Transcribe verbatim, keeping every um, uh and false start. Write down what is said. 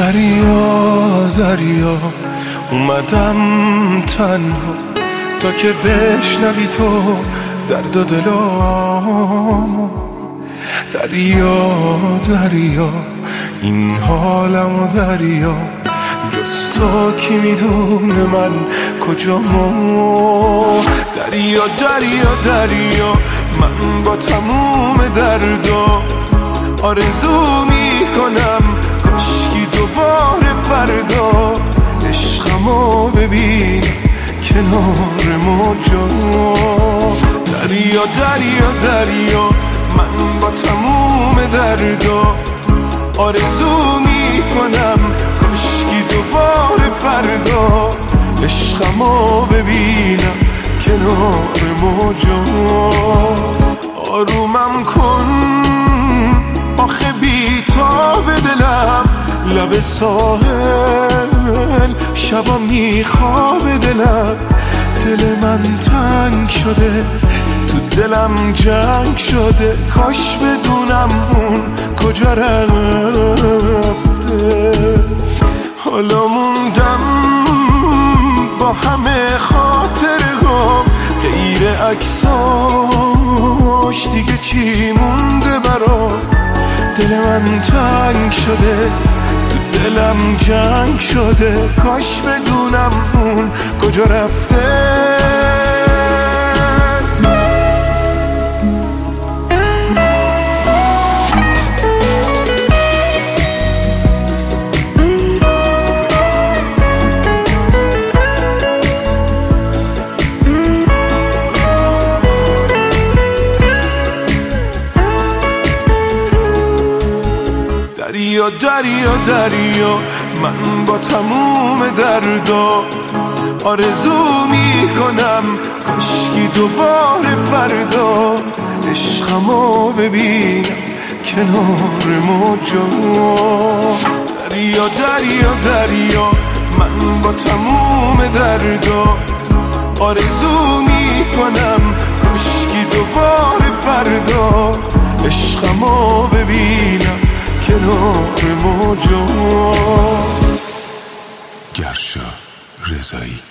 دریا دریا اومدم تنها تا که بشنوی تو درد و دلامو. دریا دریا این حالمو دریا، جز تو کی میدونه من کجامو. دریا دریا دریا من با تموم دردا آرزو میکنم کاشکی دوباره فردا عشقمو ببین کنار موجا. دریا دریا دریا من با تموم دردا آرزو میکنم کاشکی دوباره فردا عشقمو ببینم کنار موجا. آرومم کن آخه بی‌تاب دلم لب ساحل شبا میخواب دلم. دل من تنگ شده تو دلم جنگ شده، کاش بدونم اون کجا رفته. حالا موندم با همه خاطرهام غیر عکساش دیگه چی مونده برام. دل من تنگ شده تو دلم جنگ شده، کاش بدونم اون کجا رفته. دریا دریا دریا من با تموم دردا آرزو میکنم کاشکی دوباره فردا عشقمو ببینم کنار موجا. دریا دریا دریا من با تموم دردا آرزو میکنم کاشکی دوباره فردا عشقمو ببینم کنار موجا. گرشا رضایی.